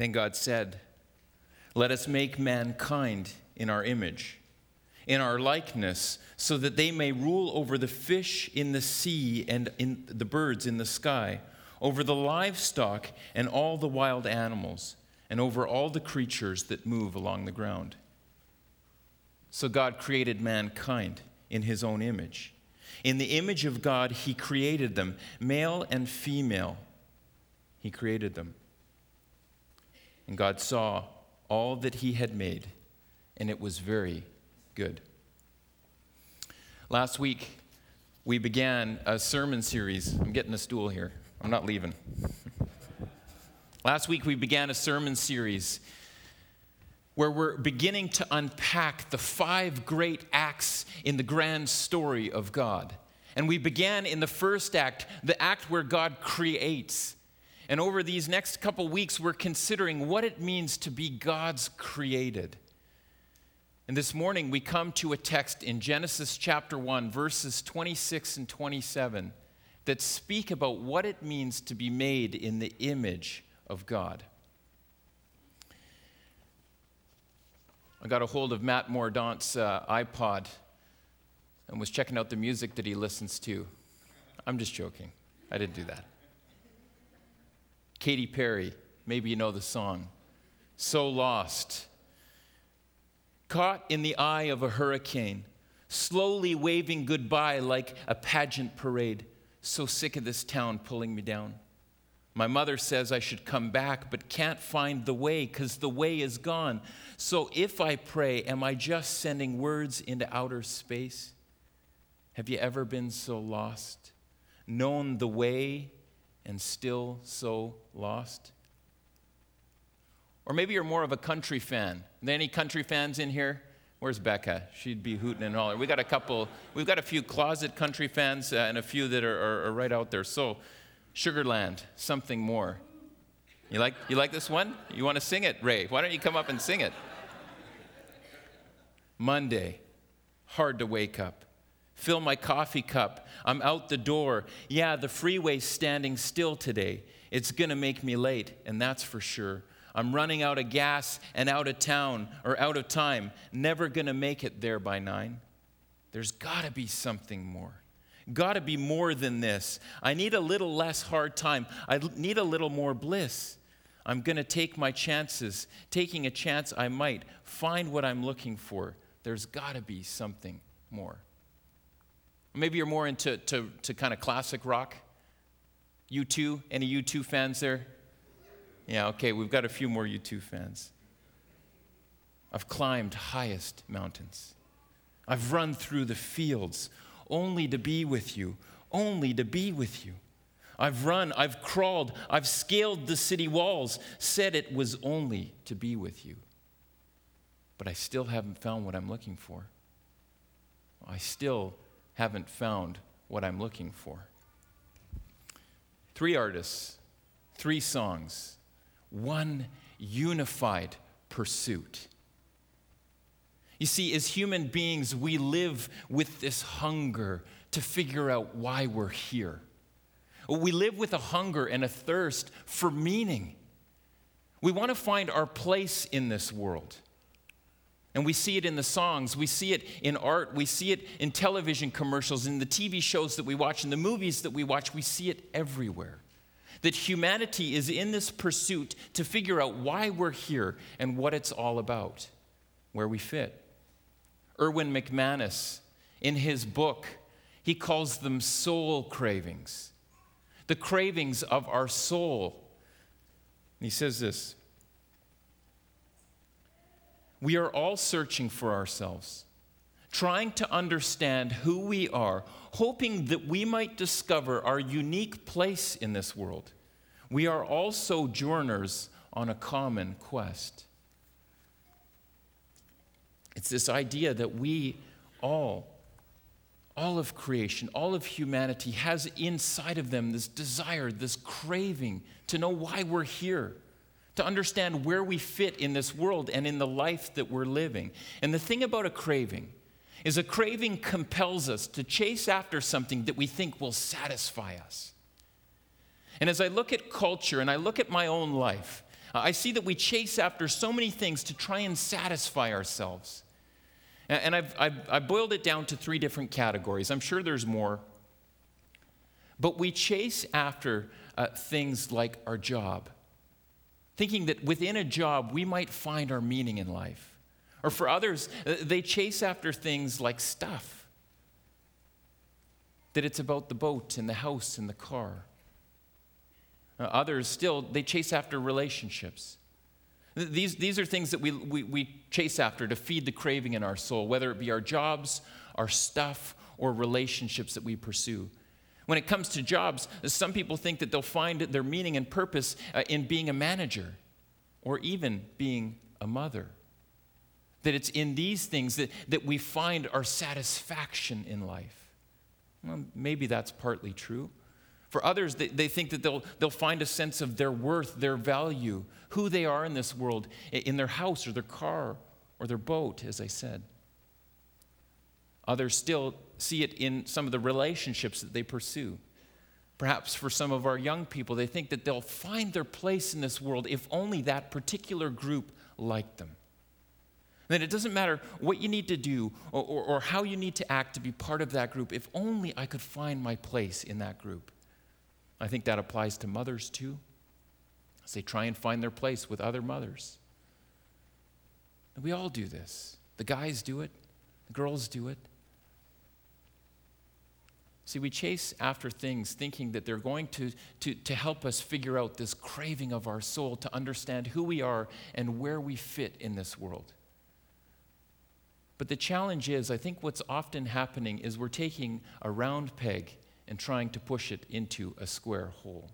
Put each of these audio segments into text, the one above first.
Then God said, "Let us make mankind in our image, in our likeness, so that they may rule over the fish in the sea and in the birds in the sky, over the livestock and all the wild animals, and over all the creatures that move along the ground." So God created mankind in his own image. In the image of God, he created them, male and female. He created them. And God saw all that he had made, and it was very good. Last week, we began a sermon series. I'm getting a stool here. I'm not leaving. Last week, we began a sermon series where we're beginning to unpack the 5 great acts in the grand story of God. And we began in the first act, the act where God creates. And over these next couple weeks, we're considering what it means to be God's created. And this morning, we come to a text in Genesis chapter 1, verses 26 and 27, that speak about what it means to be made in the image of God. I got a hold of Matt Mordaunt's iPod and was checking out the music that he listens to. I'm just joking. I didn't do that. Katy Perry, maybe you know the song. So Lost. Caught in the eye of a hurricane, slowly waving goodbye like a pageant parade. So sick of this town pulling me down. My mother says I should come back, but can't find the way because the way is gone. So if I pray, am I just sending words into outer space? Have you ever been so lost? Known the way and still so lost? Or maybe you're more of a country fan. Are there any country fans in here? Where's Becca? She'd be hooting and hollering. We've got a few closet country fans and a few that are right out there. So, Sugarland, Something More. You like this one? You want to sing it, Ray? Why don't you come up and sing it? Monday, hard to wake up. Fill my coffee cup. I'm out the door. Yeah, the freeway's standing still today. It's going to make me late, and that's for sure. I'm running out of gas and out of town or out of time. Never going to make it there by 9. There's got to be something more. Got to be more than this. I need a little less hard time. I need a little more bliss. I'm going to take my chances. Taking a chance, I might find what I'm looking for. There's got to be something more. Maybe you're more into kind of classic rock. U2, any U2 fans there? Yeah, okay, we've got a few more U2 fans. I've climbed highest mountains. I've run through the fields only to be with you, only to be with you. I've run, I've crawled, I've scaled the city walls, said it was only to be with you. But I still haven't found what I'm looking for. I still haven't found what I'm looking for. 3 artists, 3 songs, 1 unified pursuit. You see, as human beings, we live with this hunger to figure out why we're here. We live with a hunger and a thirst for meaning. We want to find our place in this world. And we see it in the songs, we see it in art, we see it in television commercials, in the TV shows that we watch, in the movies that we watch, we see it everywhere. That humanity is in this pursuit to figure out why we're here and what it's all about, where we fit. Erwin McManus, in his book, he calls them soul cravings, the cravings of our soul. And he says this: we are all searching for ourselves, trying to understand who we are, hoping that we might discover our unique place in this world. We are all sojourners on a common quest. It's this idea that we all of creation, all of humanity has inside of them this desire, this craving to know why we're here, to understand where we fit in this world and in the life that we're living. And the thing about a craving is a craving compels us to chase after something that we think will satisfy us. And as I look at culture and I look at my own life, I see that we chase after so many things to try and satisfy ourselves. And I've boiled it down to 3 different categories. I'm sure there's more. But we chase after things like our job, thinking that within a job we might find our meaning in life. Or for others, they chase after things like stuff, that it's about the boat and the house and the car. Others still, they chase after relationships. These are things that we chase after to feed the craving in our soul, whether it be our jobs, our stuff, or relationships that we pursue. When it comes to jobs, some people think that they'll find their meaning and purpose in being a manager or even being a mother. That it's in these things that we find our satisfaction in life. Well, maybe that's partly true. For others, they think that they'll find a sense of their worth, their value, who they are in this world, in their house or their car or their boat, as I said. Others still see it in some of the relationships that they pursue. Perhaps for some of our young people, they think that they'll find their place in this world if only that particular group liked them. Then it doesn't matter what you need to do or how you need to act to be part of that group, if only I could find my place in that group. I think that applies to mothers too, as they try and find their place with other mothers. And we all do this. The guys do it. The girls do it. See, we chase after things thinking that they're going to help us figure out this craving of our soul, to understand who we are and where we fit in this world. But the challenge is, I think what's often happening is we're taking a round peg and trying to push it into a square hole.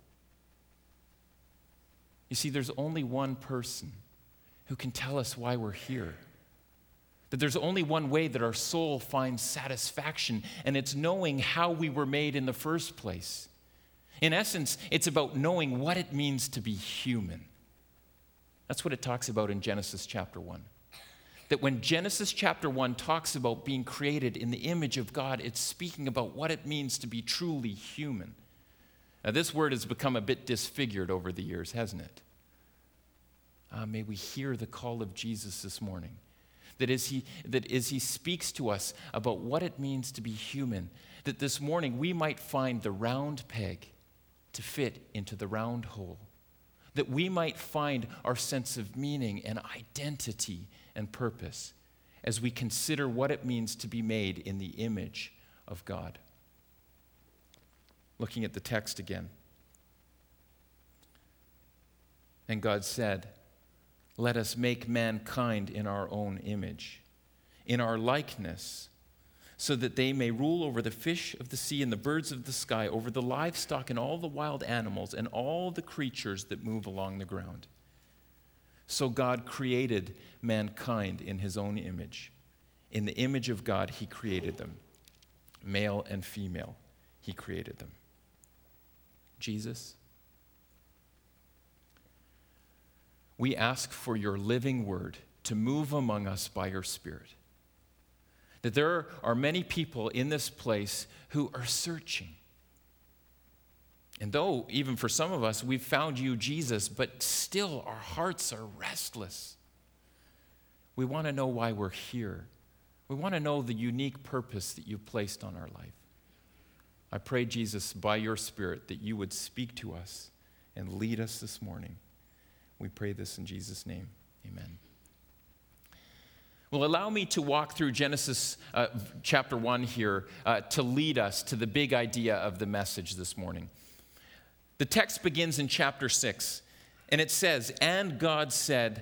You see, there's only one person who can tell us why we're here. That there's only one way that our soul finds satisfaction, and it's knowing how we were made in the first place. In essence, it's about knowing what it means to be human. That's what it talks about in Genesis chapter 1. That when Genesis chapter 1 talks about being created in the image of God, it's speaking about what it means to be truly human. Now, this word has become a bit disfigured over the years, hasn't it? May we hear the call of Jesus this morning. That as he speaks to us about what it means to be human, that this morning we might find the round peg to fit into the round hole. That we might find our sense of meaning and identity and purpose as we consider what it means to be made in the image of God. Looking at the text again. And God said, "Let us make mankind in our own image, in our likeness, so that they may rule over the fish of the sea and the birds of the sky, over the livestock and all the wild animals and all the creatures that move along the ground." So God created mankind in his own image. In the image of God, he created them. Male and female, he created them. Jesus, we ask for your living word to move among us by your Spirit. That there are many people in this place who are searching. And though, even for some of us, we've found you, Jesus, but still our hearts are restless. We want to know why we're here. We want to know the unique purpose that you've placed on our life. I pray, Jesus, by your Spirit, that you would speak to us and lead us this morning. We pray this in Jesus' name. Amen. Well, allow me to walk through Genesis chapter 1 here to lead us to the big idea of the message this morning. The text begins in chapter 6, and it says, God said,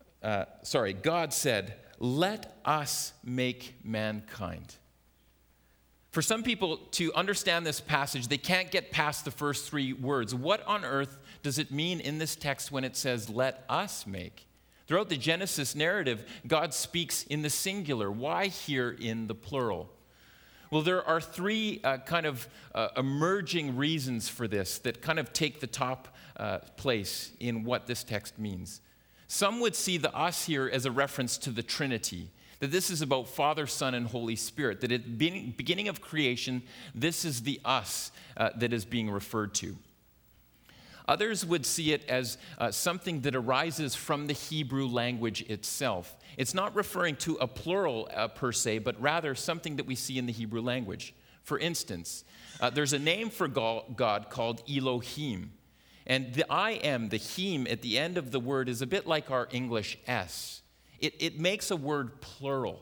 "Let us make mankind." For some people to understand this passage, they can't get past the first 3 words. What on earth does it mean in this text when it says, "Let us make"? Throughout the Genesis narrative, God speaks in the singular. Why here in the plural? Well, there are 3 emerging reasons for this that kind of take the top place in what this text means. Some would see the us here as a reference to the Trinity, that this is about Father, Son, and Holy Spirit, that at the beginning of creation, this is the us that is being referred to. Others would see it as something that arises from the Hebrew language itself. It's not referring to a plural per se, but rather something that we see in the Hebrew language. For instance, there's a name for God called Elohim. And the I am, the him at the end of the word is a bit like our English S. It makes a word plural.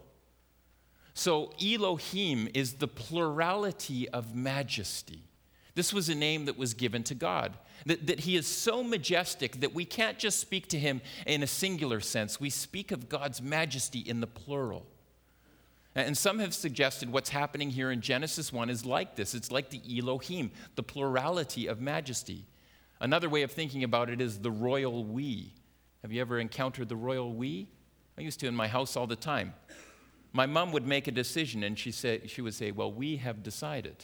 So Elohim is the plurality of majesty. This was a name that was given to God, that he is so majestic that we can't just speak to him in a singular sense. We speak of God's majesty in the plural. And some have suggested what's happening here in Genesis 1 is like this. It's like the Elohim, the plurality of majesty. Another way of thinking about it is the royal we. Have you ever encountered the royal we? I used to in my house all the time. My mom would make a decision and she would say, well, we have decided.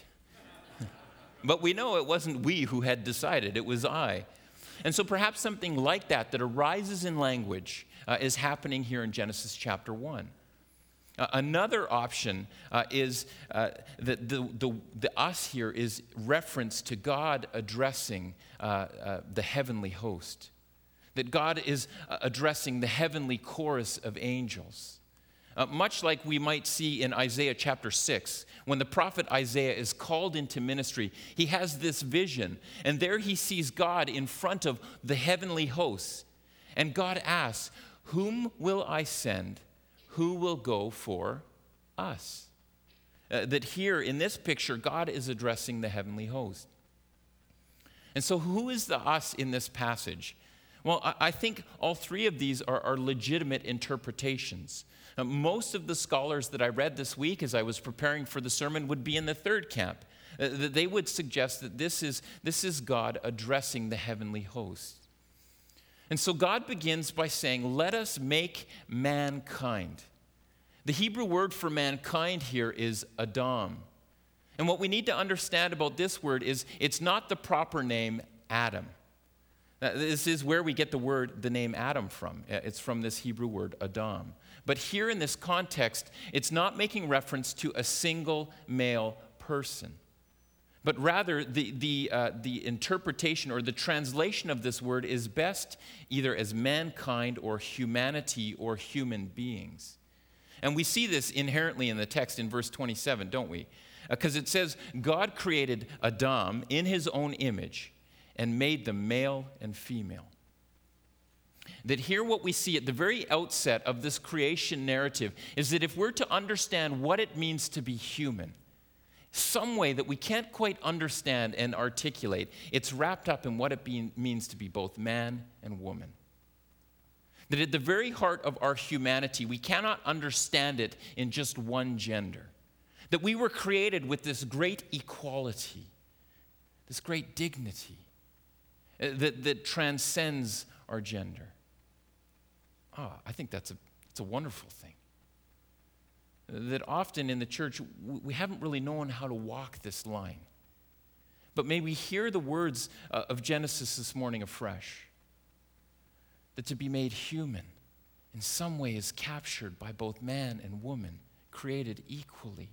But we know it wasn't we who had decided, it was I. And so perhaps something like that arises in language is happening here in Genesis chapter 1. Another option is that the us here is reference to God addressing the heavenly host. That God is addressing the heavenly chorus of angels. Much like we might see in Isaiah chapter 6, when the prophet Isaiah is called into ministry, he has this vision, and there he sees God in front of the heavenly hosts. And God asks, whom will I send? Who will go for us? That here in this picture, God is addressing the heavenly host. And so who is the us in this passage? Well, I think all three of these are legitimate interpretations. Most of the scholars that I read this week as I was preparing for the sermon would be in the third camp. They would suggest that this is God addressing the heavenly host. And so God begins by saying, let us make mankind. The Hebrew word for mankind here is Adam. And what we need to understand about this word is it's not the proper name Adam. This is where we get the name Adam from. It's from this Hebrew word Adam. But here in this context, it's not making reference to a single male person. But rather, the interpretation or the translation of this word is best either as mankind or humanity or human beings. And we see this inherently in the text in verse 27, don't we? Because it says, God created Adam in his own image and made them male and female. That here what we see at the very outset of this creation narrative is that if we're to understand what it means to be human, some way that we can't quite understand and articulate, it's wrapped up in what it means to be both man and woman. That at the very heart of our humanity, we cannot understand it in just one gender. That we were created with this great equality, this great dignity that transcends our gender. I think it's a wonderful thing. That often in the church, we haven't really known how to walk this line. But may we hear the words of Genesis this morning afresh. That to be made human in some way is captured by both man and woman, created equally.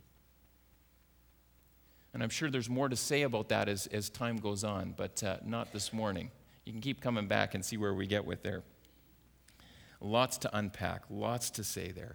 And I'm sure there's more to say about that as time goes on, but not this morning. You can keep coming back and see where we get with there. Lots to unpack, lots to say there.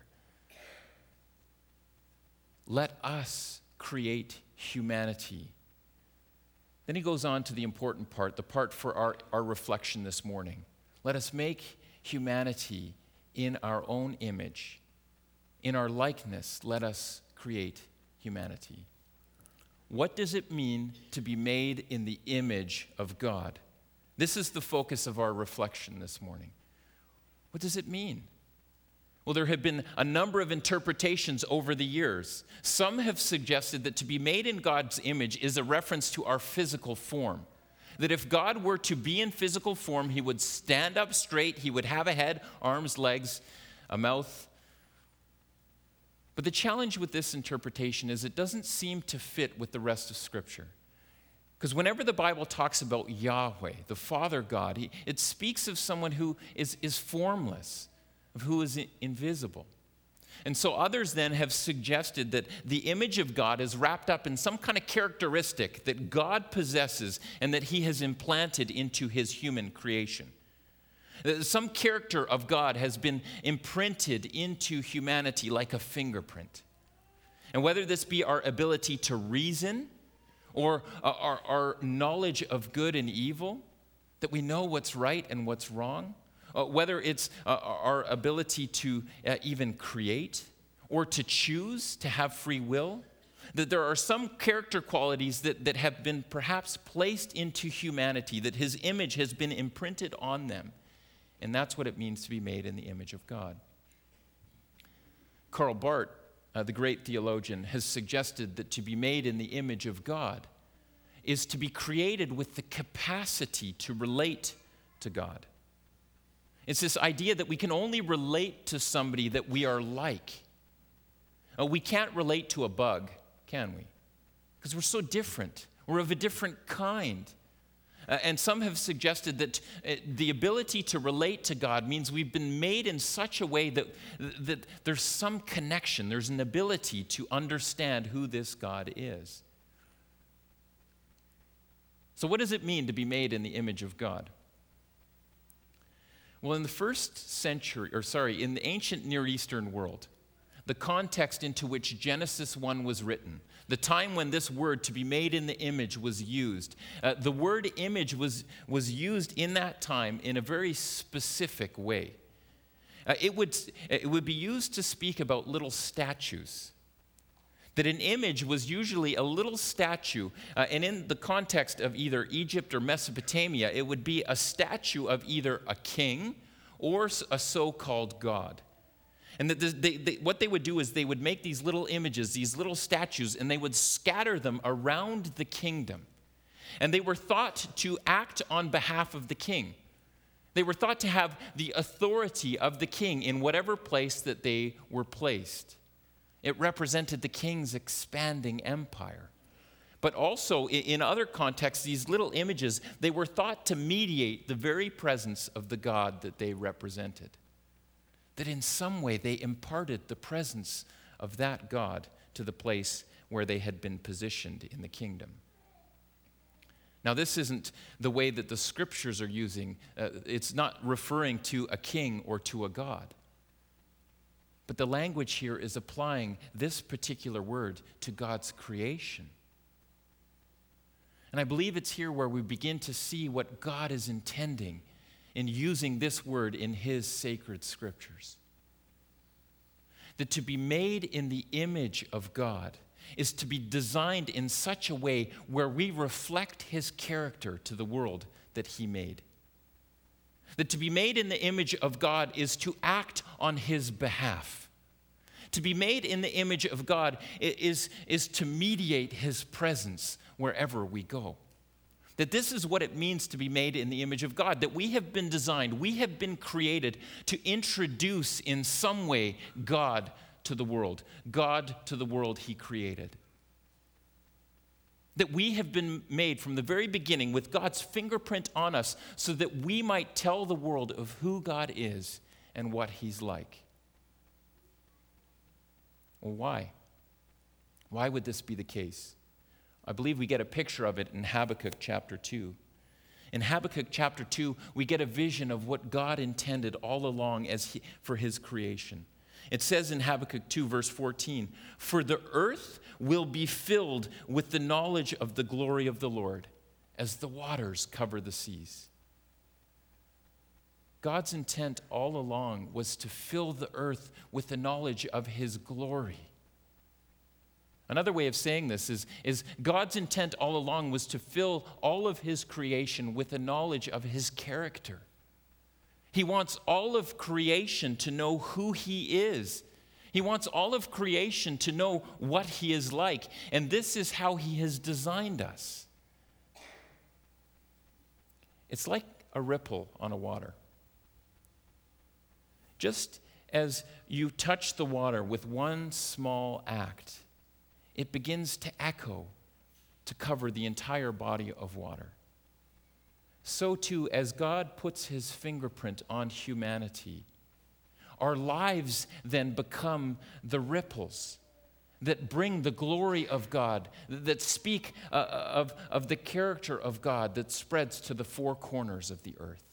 Let us create humanity. Then he goes on to the important part, the part for our reflection this morning. Let us make humanity in our own image. In our likeness, let us create humanity. What does it mean to be made in the image of God? This is the focus of our reflection this morning. What does it mean? Well, there have been a number of interpretations over the years. Some have suggested that to be made in God's image is a reference to our physical form. That if God were to be in physical form, he would stand up straight, he would have a head, arms, legs, a mouth. But the challenge with this interpretation is it doesn't seem to fit with the rest of Scripture. Because whenever the Bible talks about Yahweh, the Father God, it speaks of someone who is formless, of who is invisible. And so others then have suggested that the image of God is wrapped up in some kind of characteristic that God possesses and that he has implanted into his human creation. Some character of God has been imprinted into humanity like a fingerprint. And whether this be our ability to reason or our knowledge of good and evil, that we know what's right and what's wrong, whether it's our ability to even create or to choose, to have free will, that there are some character qualities that have been perhaps placed into humanity, that his image has been imprinted on them. And that's what it means to be made in the image of God. Karl Barth, the great theologian, has suggested that to be made in the image of God is to be created with the capacity to relate to God. It's this idea that we can only relate to somebody that we are like. We can't relate to a bug, can we? Because we're so different. We're of a different kind. And some have suggested that the ability to relate to God means we've been made in such a way that there's some connection, there's an ability to understand who this God is. So what does it mean to be made in the image of God? Well, in the ancient Near Eastern world, the context into which Genesis 1 was written, the time when this word to be made in the image was used, the word image was used in that time in a very specific way. It would be used to speak about little statues. That an image was usually a little statue, and in the context of either Egypt or Mesopotamia, it would be a statue of either a king or a so-called god. And that what they would do is they would make these little images, these little statues, and they would scatter them around the kingdom. And they were thought to act on behalf of the king. They were thought to have the authority of the king in whatever place that they were placed. It represented the king's expanding empire. But also, in other contexts, these little images, they were thought to mediate the very presence of the God that they represented. That in some way they imparted the presence of that God to the place where they had been positioned in the kingdom. Now, this isn't the way that the scriptures are using. It's not referring to a king or to a god. But the language here is applying this particular word to God's creation. And I believe it's here where we begin to see what God is intending in using this word in his sacred scriptures. That to be made in the image of God is to be designed in such a way where we reflect his character to the world that he made. That to be made in the image of God is to act on his behalf. To be made in the image of God is to mediate his presence wherever we go. That this is what it means to be made in the image of God. That we have been designed, we have been created to introduce in some way God to the world. God to the world he created. That we have been made from the very beginning with God's fingerprint on us so that we might tell the world of who God is and what he's like. Well, why? Why would this be the case? I believe we get a picture of it in Habakkuk chapter 2. In Habakkuk chapter 2, we get a vision of what God intended all along for his creation. It says in Habakkuk 2, verse 14, "For the earth will be filled with the knowledge of the glory of the Lord, as the waters cover the seas." God's intent all along was to fill the earth with the knowledge of his glory. Another way of saying this is God's intent all along was to fill all of his creation with the knowledge of his character. He wants all of creation to know who he is. He wants all of creation to know what he is like. And this is how he has designed us. It's like a ripple on a water. Just as you touch the water with one small act, it begins to echo to cover the entire body of water. So too, as God puts his fingerprint on humanity, our lives then become the ripples that bring the glory of God, that speak of the character of God that spreads to the four corners of the earth.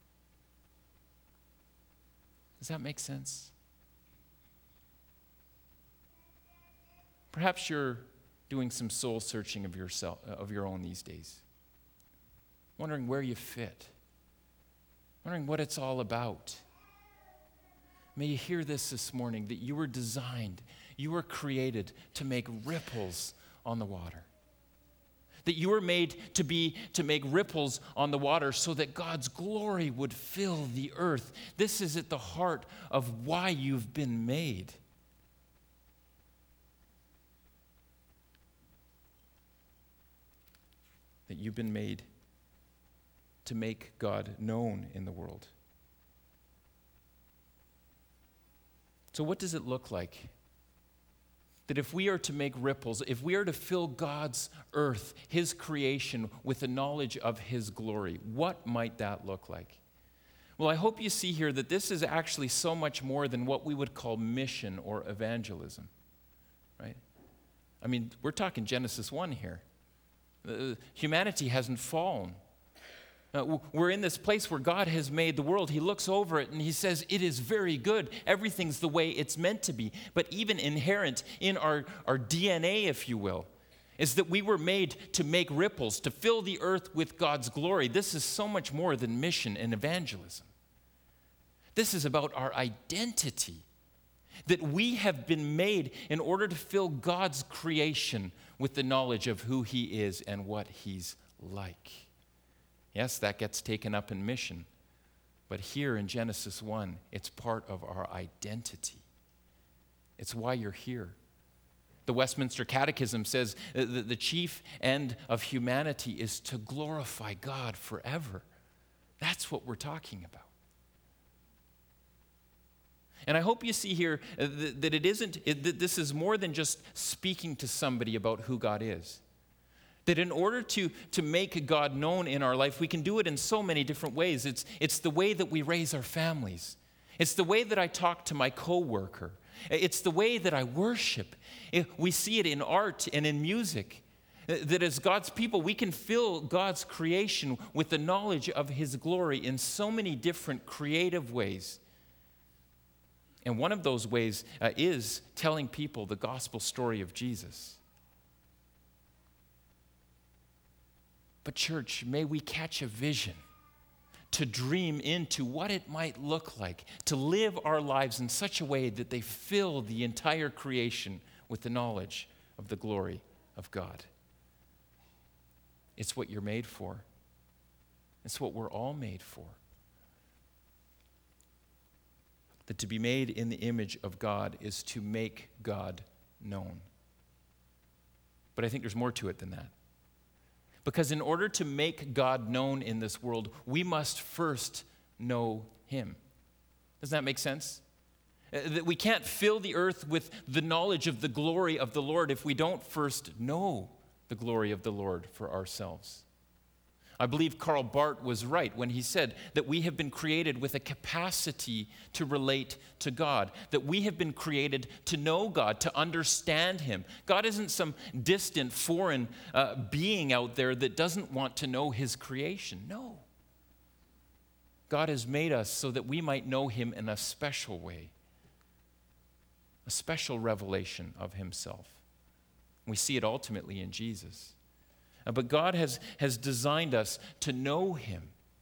Does that make sense? Perhaps you're doing some soul searching of yourself, of your own these days, wondering where you fit, wondering what it's all about. May you hear this morning, that you were designed, you were created to make ripples on the water. That you were made to make ripples on the water so that God's glory would fill the earth. This is at the heart of why you've been made. That you've been made to make God known in the world. So what does it look like? That if we are to make ripples, if we are to fill God's earth, His creation, with the knowledge of His glory, what might that look like? Well, I hope you see here that this is actually so much more than what we would call mission or evangelism, right? I mean, we're talking Genesis 1 here. Humanity hasn't fallen. We're in this place where God has made the world. He looks over it and He says, it is very good. Everything's the way it's meant to be. But even inherent in our DNA, if you will, is that we were made to make ripples, to fill the earth with God's glory. This is so much more than mission and evangelism. This is about our identity, that we have been made in order to fill God's creation with the knowledge of who He is and what He's like. Yes, that gets taken up in mission, but here in Genesis 1, it's part of our identity. It's why you're here. The Westminster Catechism says that the chief end of humanity is to glorify God forever. That's what we're talking about. And I hope you see here that this is more than just speaking to somebody about who God is. That in order to make God known in our life, we can do it in so many different ways. It's the way that we raise our families. It's the way that I talk to my coworker. It's the way that I worship. We see it in art and in music. That as God's people, we can fill God's creation with the knowledge of His glory in so many different creative ways. And one of those ways is telling people the gospel story of Jesus. But church, may we catch a vision to dream into what it might look like to live our lives in such a way that they fill the entire creation with the knowledge of the glory of God. It's what you're made for. It's what we're all made for. That to be made in the image of God is to make God known. But I think there's more to it than that. Because in order to make God known in this world, we must first know Him. Does that make sense? That we can't fill the earth with the knowledge of the glory of the Lord if we don't first know the glory of the Lord for ourselves. I believe Karl Barth was right when he said that we have been created with a capacity to relate to God, that we have been created to know God, to understand Him. God isn't some distant foreign being out there that doesn't want to know His creation. No. God has made us so that we might know Him in a special way, a special revelation of Himself. We see it ultimately in Jesus. But God has designed us to know Him.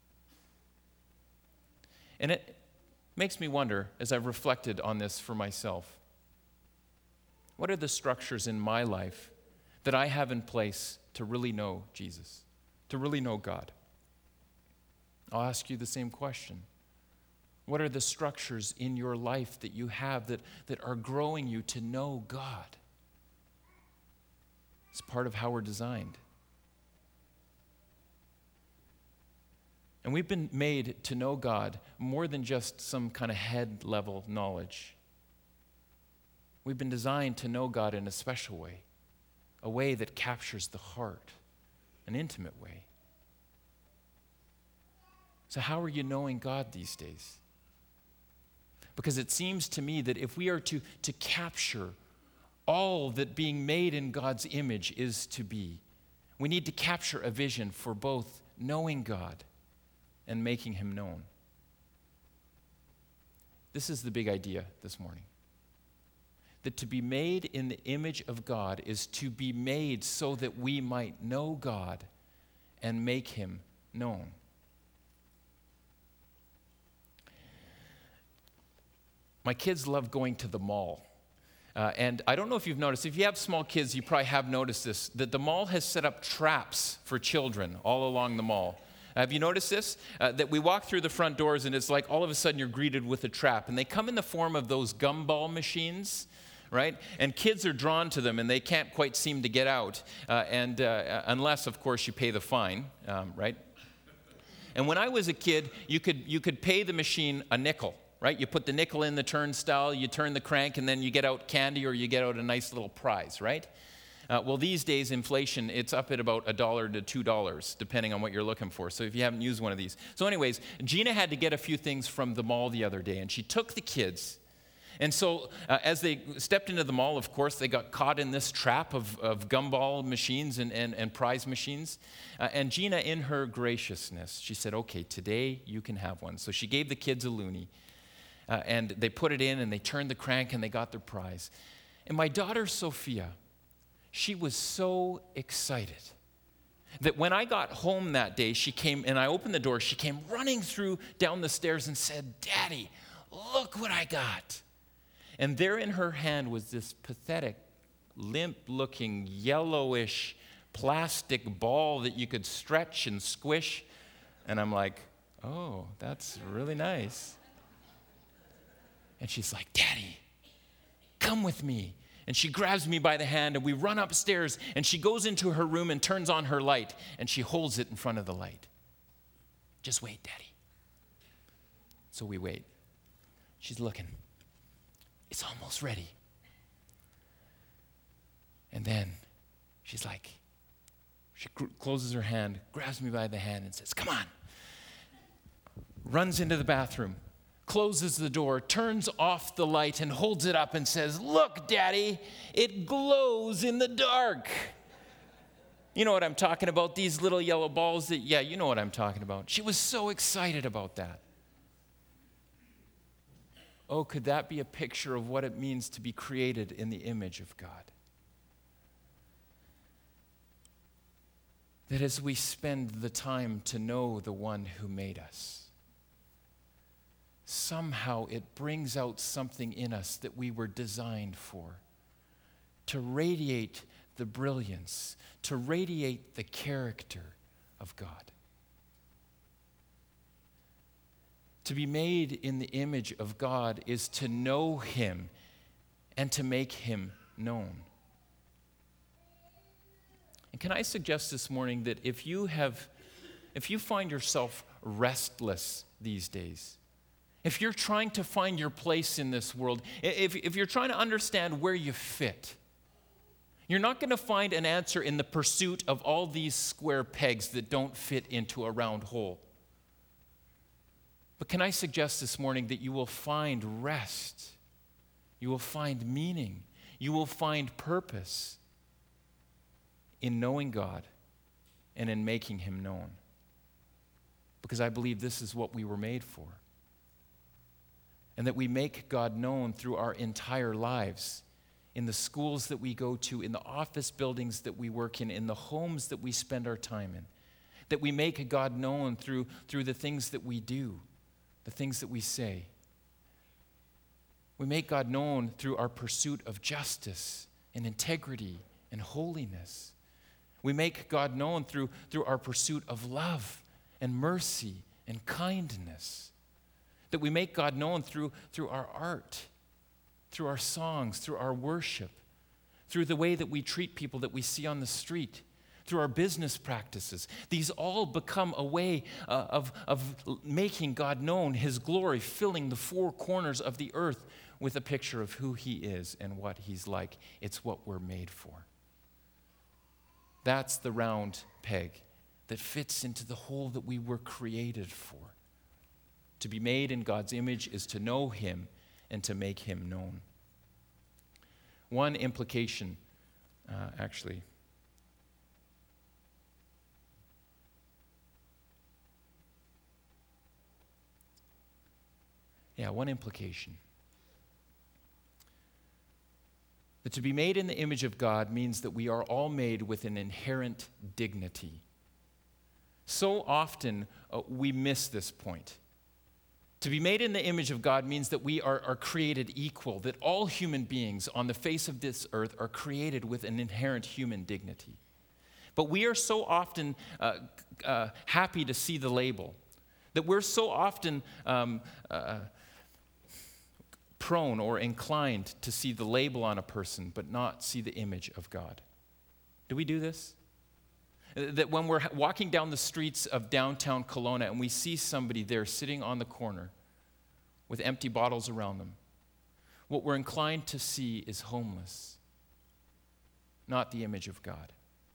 And it makes me wonder, as I've reflected on this for myself, what are the structures in my life that I have in place to really know Jesus, to really know God? I'll ask you the same question. What are the structures in your life that you have that are growing you to know God? It's part of how we're designed. And we've been made to know God more than just some kind of head-level knowledge. We've been designed to know God in a special way, a way that captures the heart, an intimate way. So how are you knowing God these days? Because it seems to me that if we are to capture all that being made in God's image is to be, we need to capture a vision for both knowing God and making him known. This is the big idea this morning. That to be made in the image of God is to be made so that we might know God and make him known. My kids love going to the mall. And I don't know if you've noticed, if you have small kids, you probably have noticed this, that the mall has set up traps for children all along the mall. Have you noticed this? That we walk through the front doors and it's like all of a sudden you're greeted with a trap. And they come in the form of those gumball machines, right? And kids are drawn to them and they can't quite seem to get out. Unless, of course, you pay the fine, right? And when I was a kid, you could pay the machine a nickel. Right? You put the nickel in the turnstile, you turn the crank, and then you get out candy or you get out a nice little prize, right? Well, these days, inflation, it's up at about $1 to $2, depending on what you're looking for. So if you haven't used one of these. So anyways, Gina had to get a few things from the mall the other day, and she took the kids. And so as they stepped into the mall, of course, they got caught in this trap of gumball machines and prize machines. And Gina, in her graciousness, she said, okay, today you can have one. So she gave the kids a loonie. And they put it in and they turned the crank and they got their prize. And my daughter Sophia, she was so excited that when I got home that day, she came and I opened the door, she came running down the stairs and said, Daddy, look what I got. And there in her hand was this pathetic, limp-looking, yellowish plastic ball that you could stretch and squish. And I'm like, oh, that's really nice. And she's like, Daddy, come with me. And she grabs me by the hand and we run upstairs and she goes into her room and turns on her light and she holds it in front of the light. Just wait, Daddy. So we wait. She's looking. It's almost ready. And then she's like, she closes her hand, grabs me by the hand and says, come on. Runs into the bathroom. Closes the door, turns off the light, and holds it up and says, look, Daddy, it glows in the dark. You know what I'm talking about? These little yellow balls yeah, you know what I'm talking about. She was so excited about that. Oh, could that be a picture of what it means to be created in the image of God? That as we spend the time to know the one who made us, somehow it brings out something in us that we were designed for, to radiate the brilliance, to radiate the character of God. To be made in the image of God is to know him and to make him known. And can I suggest this morning that if you find yourself restless these days, if you're trying to find your place in this world, if you're trying to understand where you fit, you're not going to find an answer in the pursuit of all these square pegs that don't fit into a round hole. But can I suggest this morning that you will find rest, you will find meaning, you will find purpose in knowing God and in making him known? Because I believe this is what we were made for. And that we make God known through our entire lives, in the schools that we go to, in the office buildings that we work in the homes that we spend our time in. That we make God known through the things that we do, the things that we say. We make God known through our pursuit of justice and integrity and holiness. We make God known through our pursuit of love and mercy and kindness. That we make God known through our art, through our songs, through our worship, through the way that we treat people that we see on the street, through our business practices. These all become a way of making God known, his glory filling the four corners of the earth with a picture of who he is and what he's like. It's what we're made for. That's the round peg that fits into the hole that we were created for. To be made in God's image is to know him and to make him known. One implication, one implication. That to be made in the image of God means that we are all made with an inherent dignity. So often we miss this point. To be made in the image of God means that we are created equal, that all human beings on the face of this earth are created with an inherent human dignity. But we are so often happy to see the label, that we're so often prone or inclined to see the label on a person, but not see the image of God. Do we do this? That when we're walking down the streets of downtown Kelowna and we see somebody there sitting on the corner with empty bottles around them, what we're inclined to see is homeless, not the image of God.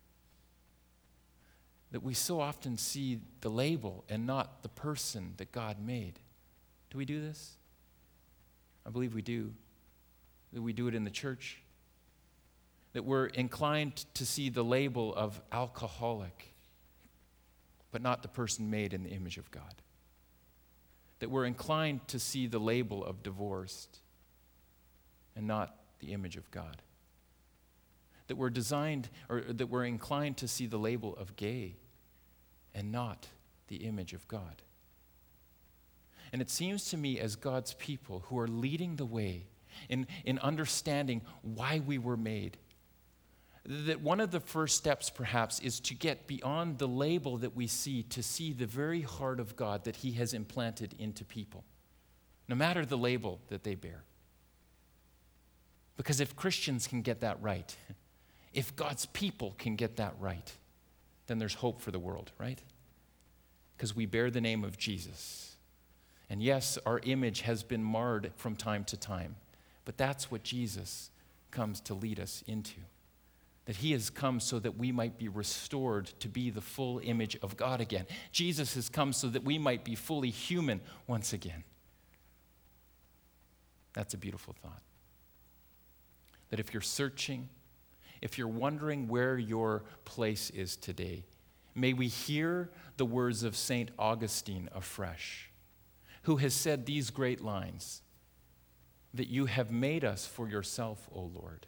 That we so often see the label and not the person that God made. Do we do this? I believe we do. That we do it in the church. That we're inclined to see the label of alcoholic, but not the person made in the image of God. That we're inclined to see the label of divorced and not the image of God. That we're inclined to see the label of gay and not the image of God. And it seems to me, as God's people who are leading the way in understanding why we were made, that one of the first steps perhaps is to get beyond the label that we see, to see the very heart of God that He has implanted into people, no matter the label that they bear. Because if Christians can get that right, if God's people can get that right, then there's hope for the world, right? Because we bear the name of Jesus. And yes, our image has been marred from time to time, but that's what Jesus comes to lead us into. That He has come so that we might be restored to be the full image of God again. Jesus has come so that we might be fully human once again. That's a beautiful thought. That if you're searching, if you're wondering where your place is today, may we hear the words of St. Augustine afresh, who has said these great lines, that you have made us for yourself, O Lord.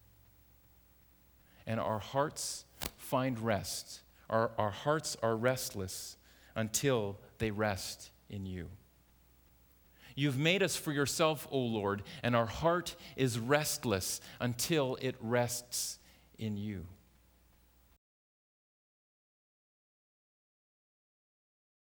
And our hearts find rest. Our hearts are restless until they rest in you. You've made us for yourself, O Lord, and our heart is restless until it rests in you.